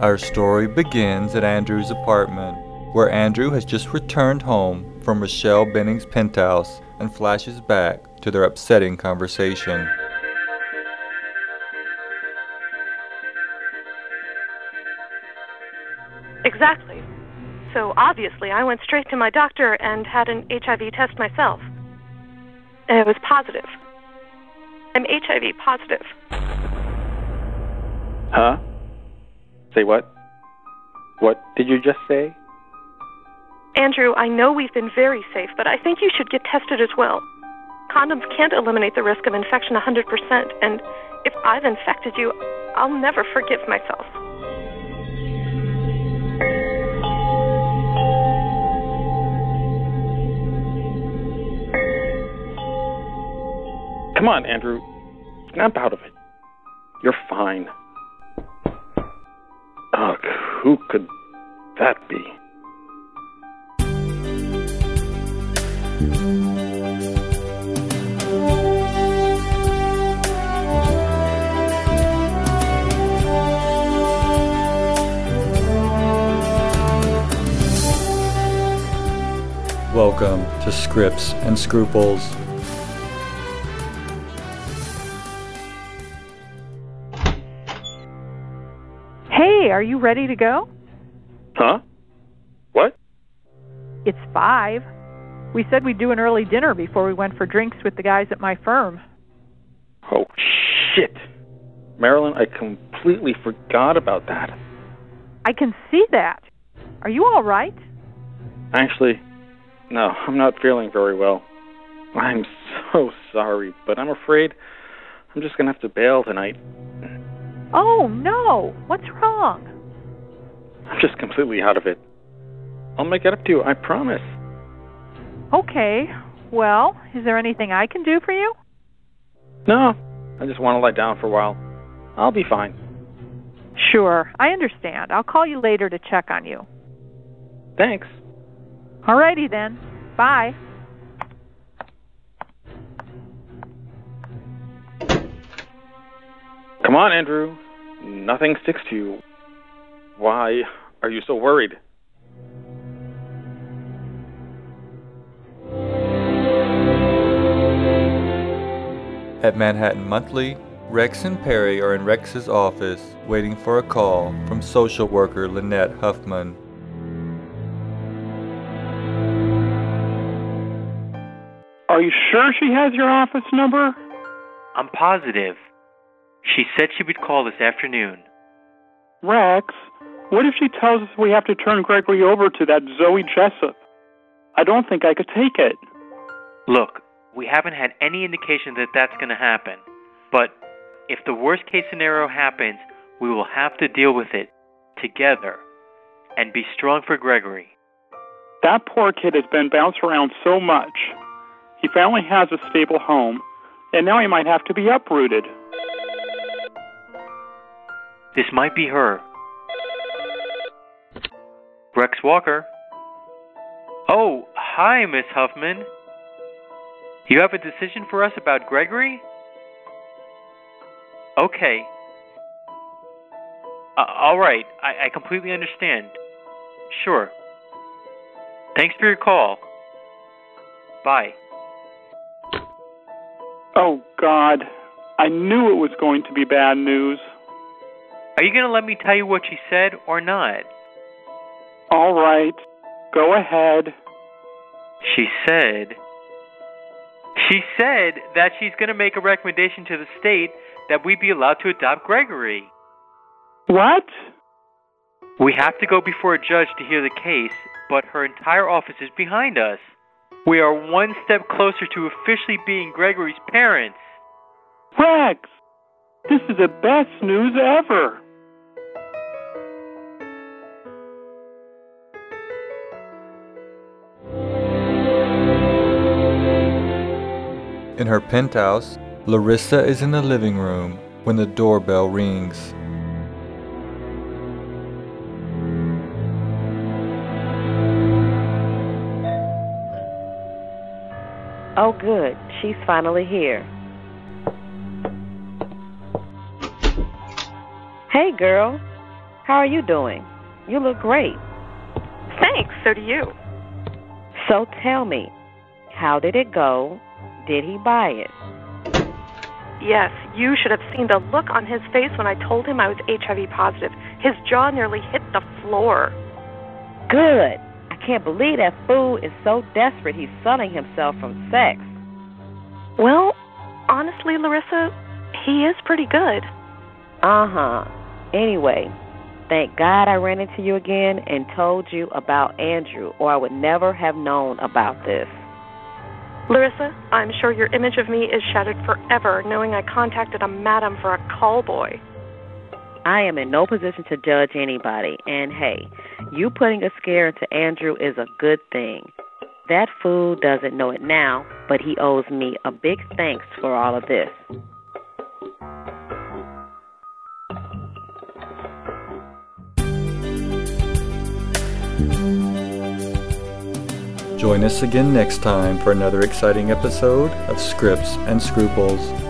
Our story begins at Andrew's apartment, where Andrew has just returned home from Rochelle Benning's penthouse and flashes back to their upsetting conversation. Exactly. So obviously I went straight to my doctor and had an HIV test myself. And it was positive. I'm HIV positive. Huh? Say what? What did you just say? Andrew, I know we've been very safe, but I think you should get tested as well. Condoms can't eliminate the risk of infection 100%, and if I've infected you, I'll never forgive myself. Come on, Andrew. Snap out of it. You're fine. Ugh, who could that be? Welcome to Scripts and Scruples. Hey, are you ready to go? Huh? What? It's 5. We said we'd do an early dinner before we went for drinks with the guys at my firm. Oh, shit. Marilyn, I completely forgot about that. I can see that. Are you all right? Actually, no, I'm not feeling very well. I'm so sorry, but I'm afraid I'm just going to have to bail tonight. Oh, no. What's wrong? I'm just completely out of it. I'll make it up to you, I promise. Okay. Well, is there anything I can do for you? No, I just want to lie down for a while. I'll be fine. Sure, I understand. I'll call you later to check on you. Thanks. Alrighty then. Bye. Come on, Andrew. Nothing sticks to you. Why are you so worried? At Manhattan Monthly, Rex and Perry are in Rex's office waiting for a call from social worker Lynette Huffman. Are you sure she has your office number? I'm positive. She said she would call this afternoon. Rex, what if she tells us we have to turn Gregory over to that Zoe Jessup? I don't think I could take it. Look, we haven't had any indication that that's going to happen. But if the worst case scenario happens, we will have to deal with it together and be strong for Gregory. That poor kid has been bounced around so much. He finally has a stable home, and now he might have to be uprooted. This might be her. Rex Walker. Oh, hi, Miss Huffman. You have a decision for us about Gregory? Okay. All right, I completely understand. Sure. Thanks for your call. Bye. Oh, God. I knew it was going to be bad news. Are you going to let me tell you what she said or not? All right. Go ahead. She said that she's going to make a recommendation to the state that we be allowed to adopt Gregory. What? We have to go before a judge to hear the case, but her entire office is behind us. We are one step closer to officially being Gregory's parents. Rex, this is the best news ever. In her penthouse, Larissa is in the living room when the doorbell rings. Oh, good. She's finally here. Hey, girl. How are you doing? You look great. Thanks, so do you. So tell me, how did it go? Did he buy it? Yes, you should have seen the look on his face when I told him I was HIV positive. His jaw nearly hit the floor. Good. I can't believe that fool is so desperate he's selling himself from sex. Well, honestly, Larissa, he is pretty good. Uh-huh. Anyway, thank God I ran into you again and told you about Andrew, or I would never have known about this. Larissa, I'm sure your image of me is shattered forever knowing I contacted a madam for a call boy. I am in no position to judge anybody, and hey, you putting a scare into Andrew is a good thing. That fool doesn't know it now, but he owes me a big thanks for all of this. Join us again next time for another exciting episode of Scripts and Scruples.